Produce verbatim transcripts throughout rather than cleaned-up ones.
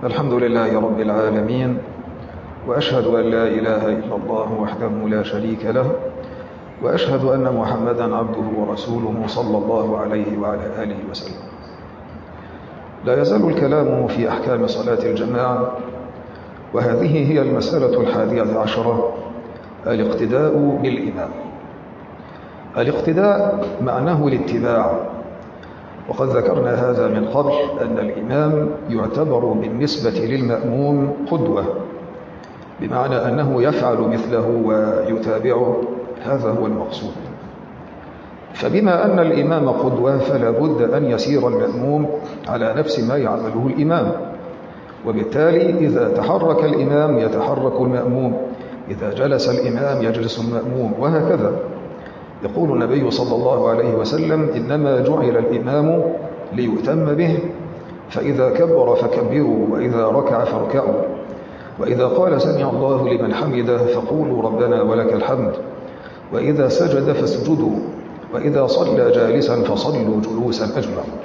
الحمد لله رب العالمين، وأشهد أن لا إله إلا الله وحده لا شريك له، وأشهد أن محمدا عبده ورسوله صلى الله عليه وعلى آله وسلم. لا يزال الكلام في أحكام صلاة الجماعة، وهذه هي المسألة الحادية عشرة: الاقتداء بالإمام. الاقتداء معناه الاتباع، وقد ذكرنا هذا من قبل أن الإمام يعتبر بالنسبة للمأموم قدوة، بمعنى أنه يفعل مثله ويتابعه، هذا هو المقصود. فبما أن الإمام قدوة فلا بد أن يسير المأموم على نفس ما يعمله الإمام، وبالتالي إذا تحرك الإمام يتحرك المأموم، إذا جلس الإمام يجلس المأموم، وهكذا. يقول النبي صلى الله عليه وسلم: إنما جعل الإمام ليؤتم به، فإذا كبر فكبروا، وإذا ركع فاركعوا، وإذا قال سمع الله لمن حمده فقولوا ربنا ولك الحمد، وإذا سجد فاسجدوا، وإذا صلى جالسا فصلوا جلوسا أجمعوا.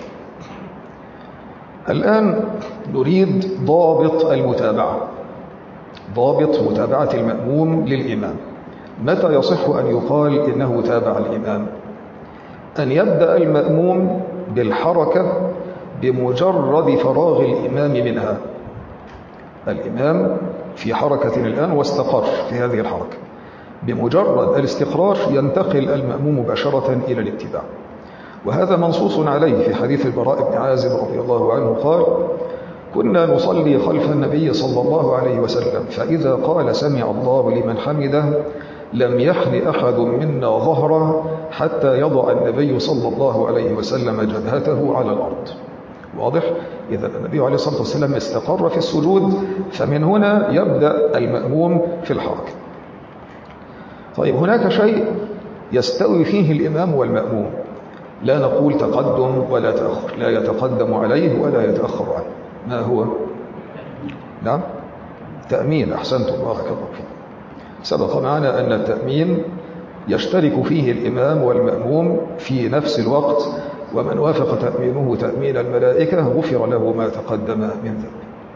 الآن نريد ضابط المتابعة، ضابط متابعة المأموم للإمام. متى يصح أن يقال إنه تابع الإمام؟ أن يبدأ المأموم بالحركة بمجرد فراغ الإمام منها. الإمام في حركة الآن واستقر في هذه الحركة، بمجرد الاستقرار ينتقل المأموم مباشرة إلى الاتباع. وهذا منصوص عليه في حديث البراء بن عازب رضي الله عنه قال: كنا نصلي خلف النبي صلى الله عليه وسلم، فإذا قال سمع الله لمن حمده لم يحن أحد منا ظهره حتى يضع النبي صلى الله عليه وسلم جبهته على الأرض. واضح؟ إذا النبي عليه الصلاة والسلام استقر في السجود، فمن هنا يبدأ المأموم في الحركة. طيب، هناك شيء يستوي فيه الإمام والمأموم، لا نقول تقدم ولا تأخر، لا يتقدم عليه ولا يتأخر عنه. ما هو؟ نعم، تأمين. أحسنتم، بارك الله فيكم. سبق معنا أن التأمين يشترك فيه الإمام والمأموم في نفس الوقت، ومن وافق تأمينه تأمين الملائكة غفر له ما تقدم من ذنبه.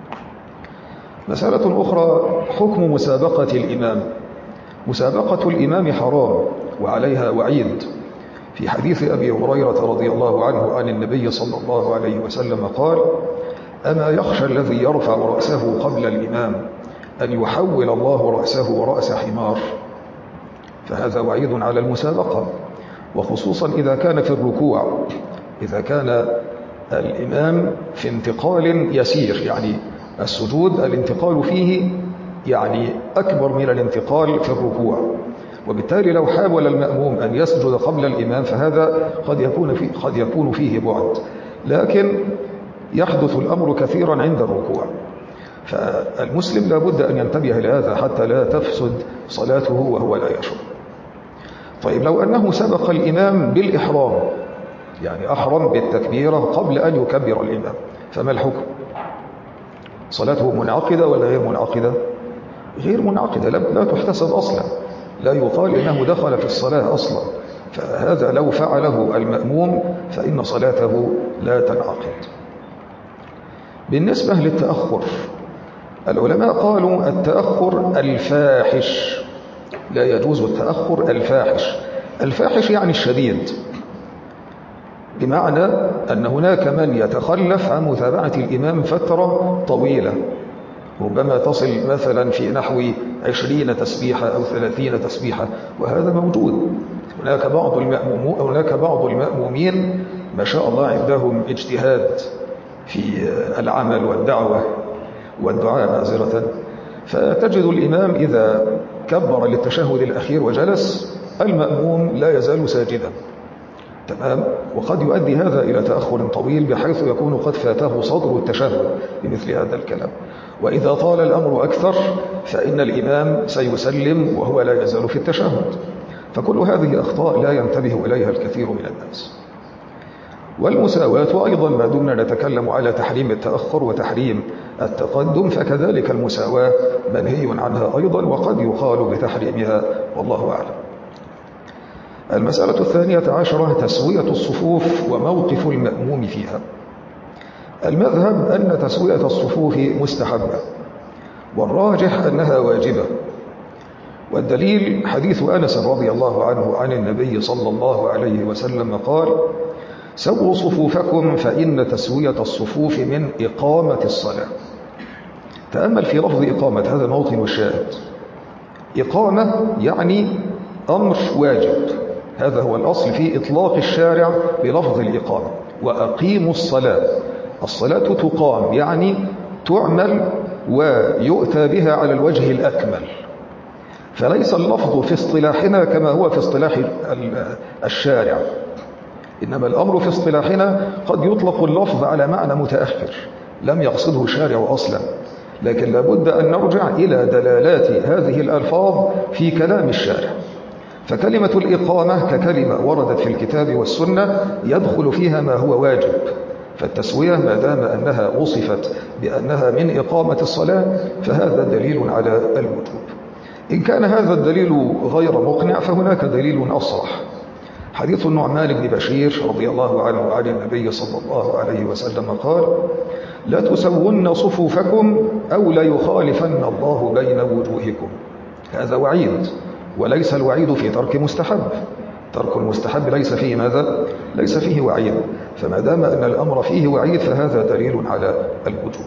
مسألة أخرى: حكم مسابقة الإمام. مسابقة الإمام حرام وعليها وعيد. في حديث أبي هريرة رضي الله عنه عن النبي صلى الله عليه وسلم قال: أما يخشى الذي يرفع رأسه قبل الإمام أن يحول الله رأسه رأس حمار؟ فهذا وعيد على المسابقة، وخصوصا إذا كان في الركوع، إذا كان الإمام في انتقال يسير، يعني السجود الانتقال فيه يعني أكبر من الانتقال في الركوع، وبالتالي لو حاول المأموم أن يسجد قبل الإمام فهذا قد يكون فيه, قد يكون فيه بعد، لكن يحدث الأمر كثيرا عند الركوع. فالمسلم لا بد أن ينتبه لهذا حتى لا تفسد صلاته وهو لا يشعر. طيب، لو أنه سبق الإمام بالإحرام، يعني أحرم بالتكبيرة قبل أن يكبر الإمام، فما الحكم؟ صلاته منعقدة ولا غير منعقدة؟ غير منعقدة، لا تحتسب أصلا، لا يقال إنه دخل في الصلاة أصلا. فهذا لو فعله المأموم فإن صلاته لا تنعقد. بالنسبة للتأخر، العلماء قالوا التأخر الفاحش، لا يجوز التأخر الفاحش. الفاحش يعني الشديد، بمعنى أن هناك من يتخلف عن متابعة الإمام فترة طويلة، ربما تصل مثلا في نحو عشرين تسبيحة أو ثلاثين تسبيحة، وهذا موجود. هناك بعض المأمومين هناك بعض المأمومين ما شاء الله عندهم اجتهاد في العمل والدعوة والدعاء معذرة، فتجد الإمام إذا كبر للتشهد الأخير وجلس، المأموم لا يزال ساجدا، تمام، وقد يؤدي هذا إلى تأخر طويل بحيث يكون قد فاته صدر التشهد بمثل هذا الكلام. وإذا طال الأمر أكثر فإن الإمام سيسلم وهو لا يزال في التشهد. فكل هذه أخطاء لا ينتبه إليها الكثير من الناس. والمساواة أيضا، ما دمنا نتكلم على تحريم التأخر وتحريم التقدم، فكذلك المساواة منهي عنها أيضا، وقد يقال بتحريمها، والله أعلم. المسألة الثانية عشرة: تسوية الصفوف وموقف المأموم فيها. المذهب أن تسوية الصفوف مستحبة، والراجح أنها واجبة. والدليل حديث أنس رضي الله عنه عن النبي صلى الله عليه وسلم قال: سووا صفوفكم فإن تسوية الصفوف من إقامة الصلاة. تأمل في لفظ إقامة، هذا موطن الشاهد. إقامة يعني أمر واجب، هذا هو الأصل في إطلاق الشارع بلفظ الإقامة. وأقيموا الصلاة، الصلاة تقام يعني تعمل ويؤتى بها على الوجه الأكمل. فليس اللفظ في اصطلاحنا كما هو في اصطلاح الشارع، إنما الأمر في اصطلاحنا قد يطلق اللفظ على معنى متأخر لم يقصده الشارع أصلا، لكن لابد أن نرجع إلى دلالات هذه الألفاظ في كلام الشارع. فكلمة الإقامة ككلمة وردت في الكتاب والسنة يدخل فيها ما هو واجب، فالتسوية ما دام أنها وصفت بأنها من إقامة الصلاة فهذا دليل على الوجوب. إن كان هذا الدليل غير مقنع فهناك دليل أصرح، حديث النعمان بن بشير رضي الله عنه عن النبي صلى الله عليه وسلم قال: لا تسون صفوفكم أو لا يخالفن الله بين وجوهكم. هذا وعيد، وليس الوعيد في ترك مستحب. ترك المستحب ليس فيه ماذا؟ ليس فيه وعيد. فما دام أن الأمر فيه وعيد فهذا دليل على الوجوب.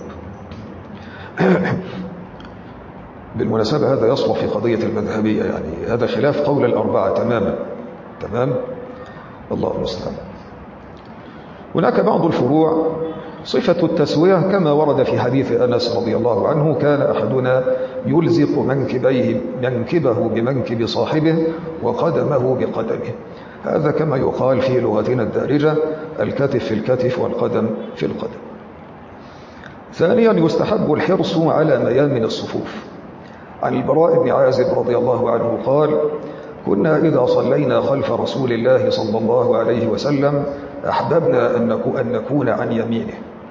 بالمناسبة هذا يصلح في قضية المذهبية، يعني هذا خلاف قول الأربعة تماما. تمام؟ الله المستعان. هناك بعض الفروع. صفة التسوية كما ورد في حديث أنس رضي الله عنه: كان أحدنا يلزق منكبيه منكبه بمنكب صاحبه وقدمه بقدمه. هذا كما يقال في لغتنا الدارجة: الكتف في الكتف والقدم في القدم. ثانيا، يستحب الحرص على ميامن الصفوف. عن البراء بن عازب رضي الله عنه قال: كنا إذا صلينا خلف رسول الله صلى الله عليه وسلم أحببنا أن نكون عن يمينه.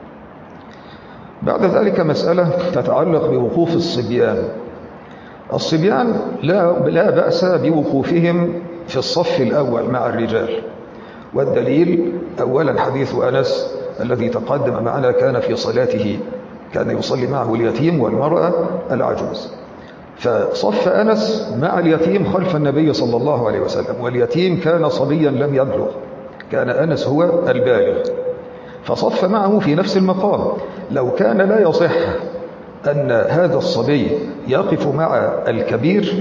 بعد ذلك مسألة تتعلق بوقوف الصبيان. الصبيان لا, لا بأس بوقوفهم في الصف الأول مع الرجال، والدليل أولا حديث أنس الذي تقدم معنا، كان في صلاته كان يصلي معه اليتيم والمرأة العجوز، فصف أنس مع اليتيم خلف النبي صلى الله عليه وسلم، واليتيم كان صبيا لم يبلغ، كان أنس هو البالغ، فصف معه في نفس المقام. لو كان لا يصح أن هذا الصبي يقف مع الكبير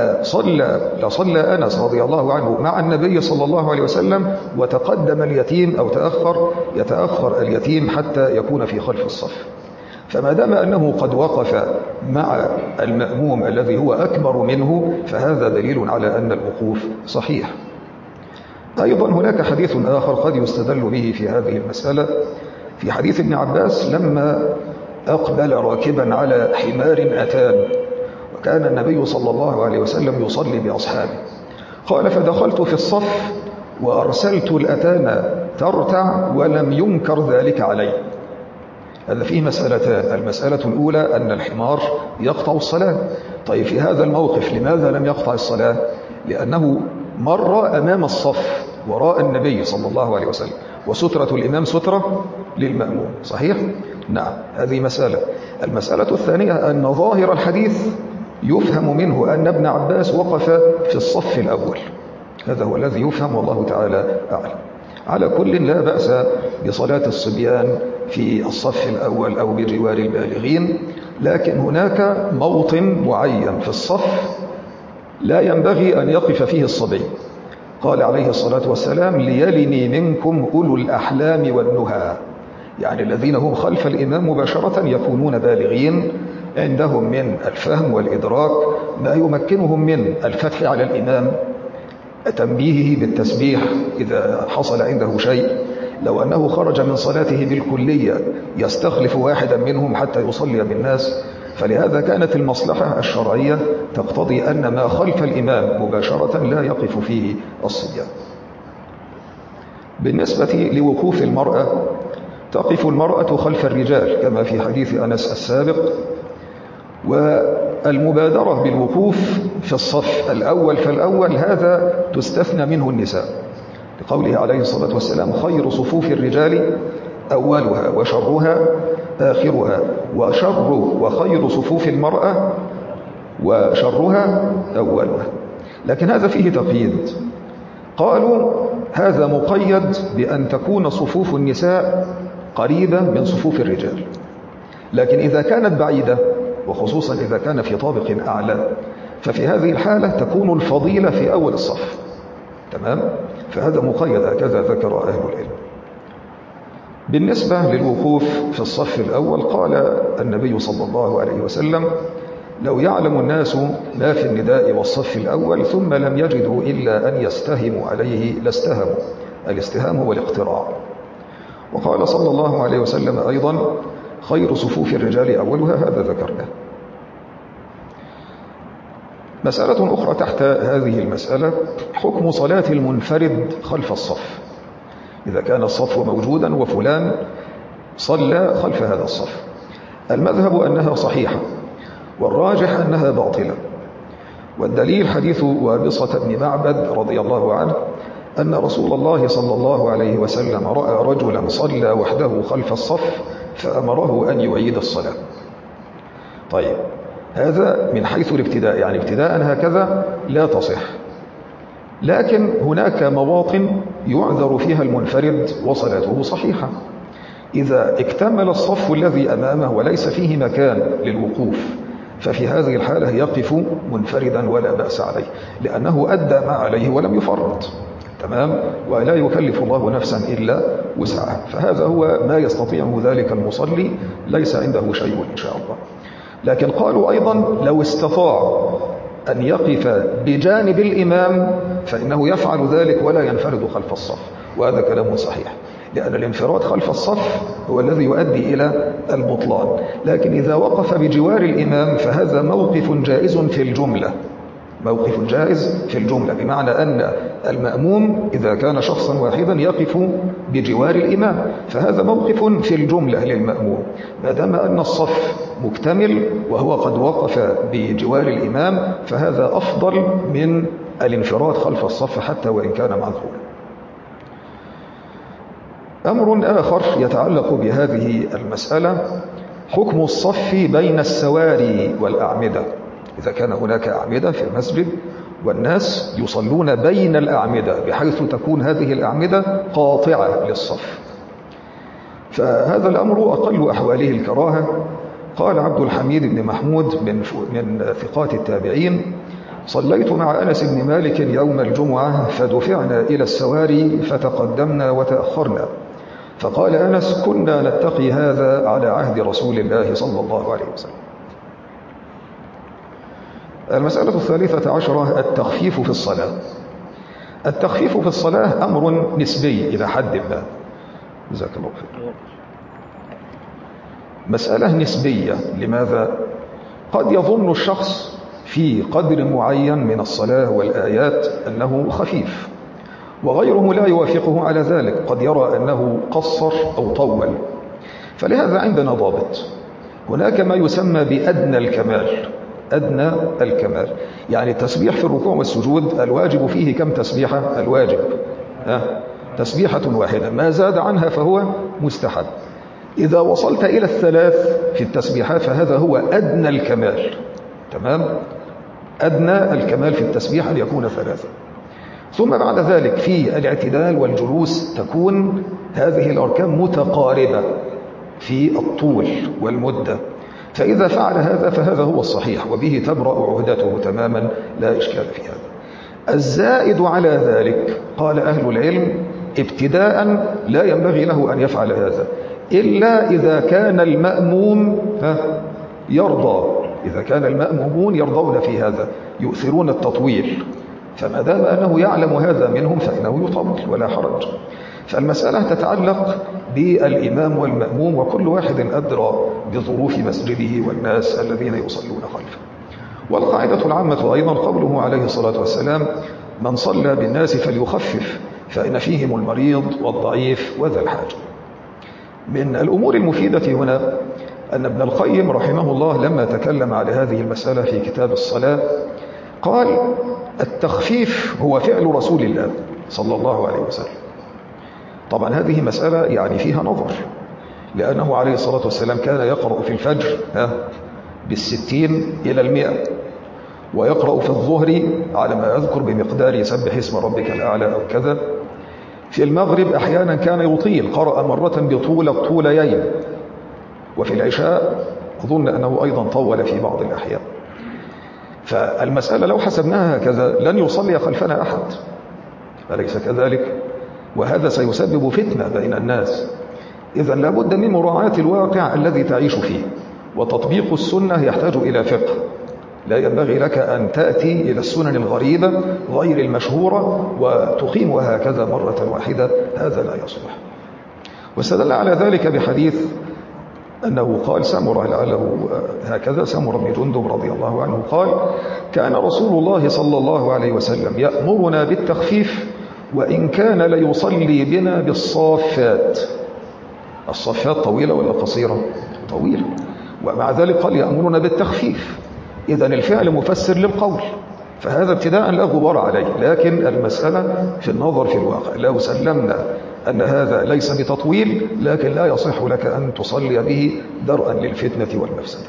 لصلى, لصلى أنس رضي الله عنه مع النبي صلى الله عليه وسلم وتقدم اليتيم أو تأخر يتأخر اليتيم حتى يكون في خلف الصف. فما دام أنه قد وقف مع المأموم الذي هو أكبر منه فهذا دليل على أن الوقوف صحيح. أيضا هناك حديث آخر قد يستدل به في هذه المسألة، في حديث ابن عباس لما أقبل راكبا على حمار أتان، وكان النبي صلى الله عليه وسلم يصلي بأصحابه، قال: فدخلت في الصف وأرسلت الأتان ترتع ولم ينكر ذلك علي. هذا فيه مسألتان. المسألة الأولى أن الحمار يقطع الصلاة. طيب في هذا الموقف لماذا لم يقطع الصلاة؟ لأنه مر أمام الصف وراء النبي صلى الله عليه وسلم، وسترة الإمام سترة للمأموم. صحيح؟ نعم، هذه مسألة. المسألة الثانية أن ظاهر الحديث يفهم منه أن ابن عباس وقف في الصف الأول، هذا هو الذي يفهم والله تعالى أعلم. على كل لا بأس بصلاة الصبيان في الصف الأول أو بجوار البالغين، لكن هناك موطن معين في الصف لا ينبغي أن يقف فيه الصبي. قال عليه الصلاة والسلام: ليلني منكم أولو الأحلام والنهى، يعني الذين هم خلف الإمام مباشرة يكونون بالغين عندهم من الفهم والإدراك ما يمكنهم من الفتح على الإمام، تنبيهه بالتسبيح إذا حصل عنده شيء، لو أنه خرج من صلاته بالكلية يستخلف واحدا منهم حتى يصلي بالناس. فلهذا كانت المصلحة الشرعية تقتضي أن ما خلف الإمام مباشرة لا يقف فيه الصبيان. بالنسبة لوقوف المرأة، تقف المرأة خلف الرجال كما في حديث أنس السابق، والمبادرة بالوقوف في الصف الأول فالأول هذا تستثنى منه النساء، لقوله عليه الصلاة والسلام: خير صفوف الرجال أولها وشرها آخرها، وشر وخير صفوف المرأة وشرها أولها. لكن هذا فيه تقييد، قالوا هذا مقيد بأن تكون صفوف النساء قريبة من صفوف الرجال، لكن إذا كانت بعيدة وخصوصا إذا كان في طابق أعلى ففي هذه الحالة تكون الفضيلة في أول الصف. تمام؟ فهذا مقيد، هكذا ذكر أهل العلم. بالنسبة للوقوف في الصف الأول قال النبي صلى الله عليه وسلم لو يعلم الناس ما في النداء والصف الأول ثم لم يجدوا إلا أن يستهموا عليه لاستهموا. الاستهام هو الاقتراع. وقال صلى الله عليه وسلم أيضا خير صفوف الرجال أولها، هذا ذكرناه. مسألة أخرى تحت هذه المسألة حكم صلاة المنفرد خلف الصف. إذا كان الصف موجودا وفلان صلى خلف هذا الصف، المذهب أنها صحيحة والراجح أنها باطلة، والدليل حديث وابصة بن معبد رضي الله عنه أن رسول الله صلى الله عليه وسلم رأى رجلا صلى وحده خلف الصف فأمره أن يعيد الصلاة. طيب، هذا من حيث الابتداء، يعني ابتداء هكذا لا تصح، لكن هناك مواطن يعذر فيها المنفرد وصلاته صحيحة. إذا اكتمل الصف الذي أمامه وليس فيه مكان للوقوف ففي هذه الحالة يقف منفردا ولا بأس عليه، لأنه أدى ما عليه ولم يفرط. تمام؟ ولا يكلف الله نفسا إلا وسعها، فهذا هو ما يستطيعه ذلك المصلي، ليس عنده شيء إن شاء الله. لكن قالوا أيضا لو استطاع أن يقف بجانب الإمام فإنه يفعل ذلك ولا ينفرد خلف الصف، وهذا كلام صحيح، لأن الانفراد خلف الصف هو الذي يؤدي إلى البطلان. لكن إذا وقف بجوار الإمام فهذا موقف جائز في الجملة، موقف جائز في الجملة، بمعنى أن المأموم إذا كان شخصا واحدا يقف بجوار الإمام فهذا موقف في الجملة للمأموم، ما دام أن الصف مكتمل وهو قد وقف بجوار الإمام فهذا أفضل من الانفراد خلف الصف حتى وإن كان معذورا. أمر آخر يتعلق بهذه المسألة حكم الصف بين السواري والأعمدة. إذا كان هناك أعمدة في المسجد والناس يصلون بين الأعمدة بحيث تكون هذه الأعمدة قاطعة للصف، فهذا الأمر أقل أحواله الكراهة. قال عبد الحميد بن محمود من من ثقات التابعين صليت مع أنس بن مالك يوم الجمعة فدفعنا إلى السواري فتقدمنا وتأخرنا، فقال أنس كنا نتقي هذا على عهد رسول الله صلى الله عليه وسلم. المسألة الثالثة عشرة التخفيف في الصلاة. التخفيف في الصلاة أمر نسبي إلى حد ما، جزاك الله خير. مسألة نسبية، لماذا؟ قد يظن الشخص في قدر معين من الصلاة والآيات أنه خفيف، وغيره لا يوافقه على ذلك، قد يرى أنه قصر أو طول. فلهذا عندنا ضابط، هناك ما يسمى بأدنى الكمال. أدنى الكمال يعني التسبيح في الركوع والسجود الواجب فيه كم تسبيحة؟ الواجب ها؟ تسبيحة واحدة، ما زاد عنها فهو مستحب. إذا وصلت إلى الثلاث في التسبيحات فهذا هو أدنى الكمال. تمام؟ أدنى الكمال في التسبيح أن يكون ثلاثة. ثم بعد ذلك في الاعتدال والجلوس تكون هذه الأركان متقاربة في الطول والمدة، فإذا فعل هذا فهذا هو الصحيح وبه تبرأ عهدته تماما، لا إشكال في هذا. الزائد على ذلك قال أهل العلم ابتداء لا ينبغي له أن يفعل هذا إلا إذا كان المأموم يرضى، إذا كان المأمومون يرضون في هذا يؤثرون التطويل، فما دام أنه يعلم هذا منهم فإنه يطول ولا حرج. فالمسألة تتعلق بالإمام والمأموم، وكل واحد أدرى بظروف مسجده والناس الذين يصلون خلفه. والقاعدة العامة أيضا قوله عليه الصلاة والسلام من صلى بالناس فليخفف فإن فيهم المريض والضعيف وذا الحاجة. من الأمور المفيدة هنا أن ابن القيم رحمه الله لما تكلم على هذه المسألة في كتاب الصلاة قال التخفيف هو فعل رسول الله صلى الله عليه وسلم، طبعا هذه مسألة يعني فيها نظر، لأنه عليه الصلاة والسلام كان يقرأ في الفجر بالستين إلى المئة، ويقرأ في الظهر على ما أذكر بمقدار يسبح اسم ربك الأعلى أو كذا. في المغرب أحيانا كان يطيل، قرأ مرة بطول الطوليين، وفي العشاء أظن أنه أيضا طول في بعض الأحيان. فالمسألة لو حسبناها هكذا لن يصلي خلفنا أحد، أليس كذلك؟ وهذا سيسبب فتنة بين الناس. إذا لابد من مراعاة الواقع الذي تعيش فيه، وتطبيق السنة يحتاج إلى فقه. لا ينبغي لك أن تأتي إلى السنن الغريبة غير المشهورة وتقيمها هكذا مرة واحدة، هذا لا يصلح. واستدل على ذلك بحديث أنه قال سمرة لعله هكذا، سمرة بن جندب رضي الله عنه قال: كان رسول الله صلى الله عليه وسلم يأمرنا بالتخفيف وإن كان ليصلي بنا بالصافات. الصافات طويلة ولا قصيرة؟ طويلة. ومع ذلك قال يأمرنا بالتخفيف. إذن الفعل مفسر للقول، فهذا ابتداء لا غبار عليه. لكن المسألة في النظر في الواقع، لو سلمنا أن هذا ليس بتطويل لكن لا يصح لك أن تصلي به درءا للفتنة والمفسدة.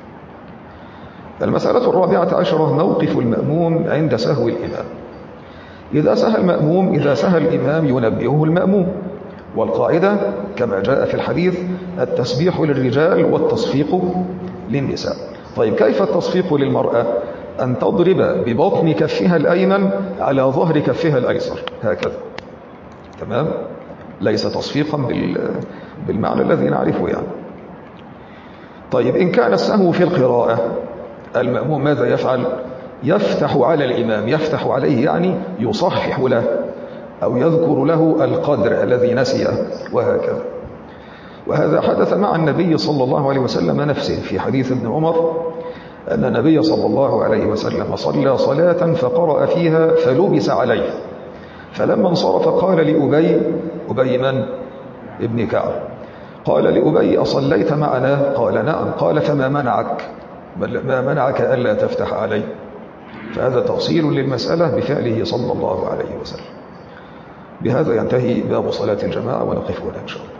المسألة الرابعة عشرة: موقف المأموم عند سهو الإمام. إذا سهى المأموم إذا سهى الإمام ينبهه المأموم، والقاعدة كما جاء في الحديث: التسبيح للرجال والتصفيق للنساء. طيب كيف التصفيق للمرأة؟ أن تضرب ببطن كفها الأيمن على ظهر كفها الأيسر هكذا، تمام؟ ليس تصفيقا بالمعنى الذي نعرفه يعني. طيب إن كان السهو في القراءة، المأموم ماذا يفعل؟ يفتح على الإمام، يفتح عليه يعني يصحح له أو يذكر له القدر الذي نسيه وهكذا. وهذا حدث مع النبي صلى الله عليه وسلم نفسه في حديث ابن عمر أن النبي صلى الله عليه وسلم صلى صلاة فقرأ فيها فلبس عليه، فلما انصرف قال لأبي، أبي من؟ ابن كعب، قال لأبي: أصليت معنا؟ قال: نعم. قال: فما منعك؟ بل ما منعك ألا تفتح عليه؟ فهذا تفصيل للمسألة بفعله صلى الله عليه وسلم. بهذا ينتهي باب صلاة الجماعة، ونقف هنا إن شاء الله.